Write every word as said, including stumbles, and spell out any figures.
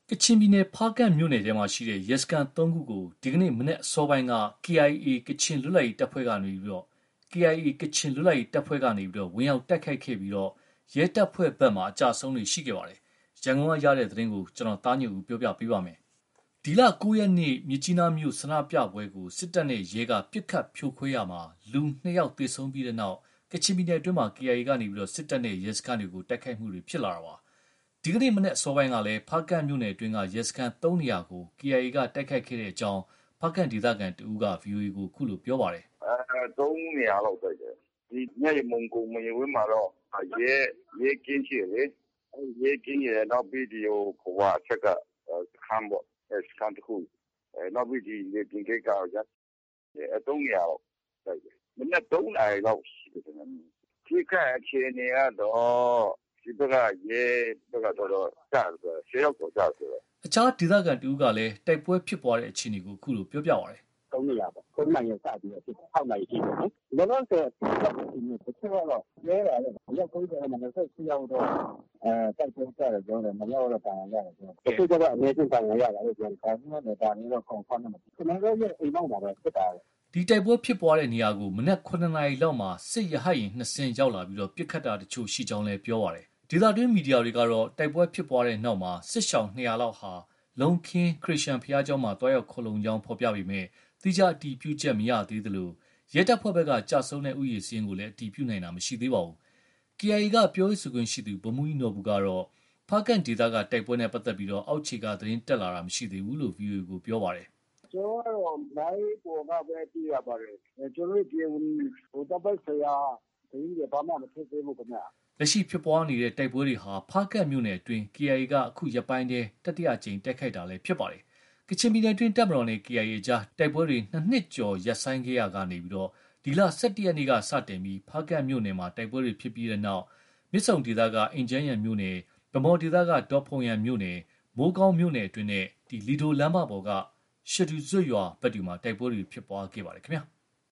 ကချင်ပြည်နယ်ဖားကန့်မြို့နယ်ထဲမှာရှိတဲ့ရဲစခန်းသုံးခုကိုဒီကနေ့မနေ့အစောပိုင်းက ကေအိုင်အေ ကချင်လွတ်လပ်ရေးတပ်ဖွဲ့ကနေပြီးတော့ ကေအိုင်အေ ကချင်လွတ်လပ်ရေးတပ်ဖွဲ့ကနေပြီးတော့ဝင်ရောက်တိုက်ခိုက်ခဲ့ပြီးတော့ရဲတပ်ဖွဲ့ဘက်မှအကြဆုံးတွေရှိခဲ့ပါတယ်။ရန်ကုန်ကရတဲ့သတင်းကိုကျွန်တော်သားညွန့်ဦးပြောပြပေးပါမယ်။ဒီလကိုးရက်နေ့မြစ်ကြီးနားမြို့ဆန္ဒပြပွဲကိုစစ်တပ်နဲ့ရဲကပြစ်ခတ်ဖြိုခွဲရမှာလူနှစ်ယောက်သေဆုံးပြီးတဲ့နောက်ကချင်ပြည်နယ်အတွင်းမှာ ကေအိုင်အေ ကနေပြီးတော့စစ်တပ်နဲ့ရဲစခန်းတွေကိုတိုက်ခိုက်မှုတွေဖြစ်လာတာပါ။ဒီကနေ့မနေ့အစောပိုင်းကလည်းဖားကန့်မြို့နယ်အတွင်းကရဲစခန်းသုံးနေရာကို ကေအိုင်အေ ကတိုက်ခိုက်ခဲ့တဲ့အကြောင်းဖားကန့်ဒေသခံတဦးက ဗွီအိုအေကိုခုလိုပြောပါတယ်။အဲသုံးနေရာလောက်တိုက်တယ်။ဒီညရမုံကုံမရဝင်းမှာတော့ရဲရဲကင်းရှိတယ်။အဲရဲကင်းရနောက်ပြီးဒီဟိုဘဝအချက်ကစခန်းပေါ့အဲစခန်းတစ်ခုအဲနောက်ပြီးဒီလေပြင်ကိတ်ကရအဲသုံးနေရာလောက်တိုက်တယ်။မနေ့သုံးနာရီလောက်ရှိတယ်။ဒီကအခြေအနေကတော့ဒီဘက်ကရဲဘက်ကတော့ကြားတယ်ဆယ်ယောက်တော့ကြားတယ်။အခြားဒေသခံတဦးကလည်းတိုက်ပွဲဖြစ်ပွားတဲ့အခြေအနေကိုခုလိုပြောပြပါတယ်။သုံးနေရာပေါ့။သုံးနိုင်ရစပြီးတော့ဖြစ်တယ်။ဟောက်နိုင်ရှိတယ်နော်။လောလောဆယ်ဒီနေ့တစ်ချက်တော့ရဲတာလေ။ရောက်ကိုယ်ကတော့မနက်ဆက်ရောက်တော့အဲတိုက်ပွဲကြတယ်ပြောတယ်။မရောက်တော့တိုင်ရတယ်ပြောတယ်။တစ်ချက်ကတော့အနည်းဆုံးတိုင်ရရတယ်လို့ပြောတယ်။ဒါမှမဟုတ်ဒါမျိုးတော့ကွန်ဖာနဲ့မဖြစ်။ကျွန်တော်တို့ရဲ့အိမ်နောက်မှာပဲဖြစ်တာ။ဒီတိုက်ပွဲဖြစ်ပွားတဲ့နေရာကိုမနက်ခုနှစ်နာရီလောက်မှာစစ်ရဟတ်ရင်နှစ်စင်းရောက်လာပြီးတော့ပြစ်ခတ်တာတချို့ရှိကြောင်းလည်းပြောပါတယ်။ဒေသတွင်းမီဒီယာတွေကတော့တိုက်ပွဲဖြစ်ပွားတဲ့နောက်မှာစစ်ရှောင်နှစ်ရာလောက်ဟာလုံခင်းခရစ်ယာန်ဘုရားကျောင်းမှာတွားရောက်ခိုလုံကြောင်းဖော်ပြပေမဲ့တိကျအတည်ပြုချက်မရသေးသလိုရဲတပ်ဖွဲ့ဘက်ကကြာဆုံးတဲ့ဥယျာဉ်စင်းကိုလည်းအတည်ပြုနိုင်တာမရှိသေးပါဘူး။ ကေအိုင်အေ ကပြောရေးဆိုခွင့်ရှိသူဗမူးနော်ဘူးကတော့ဖားကန့်ဒေသကတိုက်ပွဲနဲ့ပတ်သက်ပြီးတော့အောက်ခြေကသတင်းတက်လာတာမရှိသေးဘူးလို့ ဗွီအိုအေကိုပြောပါတယ်။ကျွန်တော်ကတော့နိုင်ပေါ်ကပဲပြရပါတယ်။ကျွန်တော်ဒီဟိုတပ်ပတ်ဆရာဒီဘာမှမဖြစ်သေးဘူးခင်ဗျာ။လက်ရှိဖြစ်ပွားနေတဲ့တိုက်ပွဲတွေဟာဖားကန့်မြို့နယ်အတွင်း ကေအိုင်အေ ကအခုရက်ပိုင်းတည်းတတိယကြိမ်တိုက်ခိုက်တာလည်းဖြစ်ပါတယ်။ကချင်ပြည်နယ်အတွင်းတပ်မတော်နဲ့ ကေအိုင်အေ ကြားတိုက်ပွဲတွေနှစ်နှစ်ကျော်ရပ်ဆိုင်းခဲ့ရကနေပြီးတော့ဒီလဆယ့်တစ်ရက်နေ့ကစတင်ပြီးဖားကန့်မြို့နယ်မှာတိုက်ပွဲတွေဖြစ်ပြီးတဲ့နောက်မြစ်ဆုံဒေသကအင်ဂျန်းရံမြို့နယ်ဗမော်ဒေသကဒေါ်ဖုံရံမြို့နယ်မိုးကောင်းမြို့နယ်အတွင်းနဲ့ဒီလီဒိုလမ်းမပေါ်ကရှဒူဇွတ်ရွာဘက်တွေမှာတိုက်ပွဲတွေဖြစ်ပွားခဲ့ပါတယ်ခင်ဗျာ။